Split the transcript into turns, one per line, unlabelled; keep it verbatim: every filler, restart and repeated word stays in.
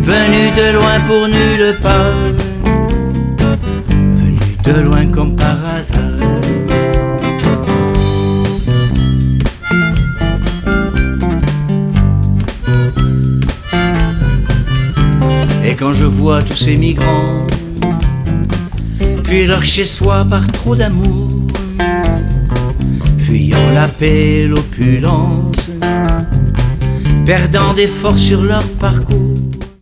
venu de loin pour nulle part, venu de loin comme par hasard. Et quand je vois tous ces migrants fuir leur chez-soi par trop d'amour, fuyant la paix et l'opulence, perdant des forces sur leur parcours,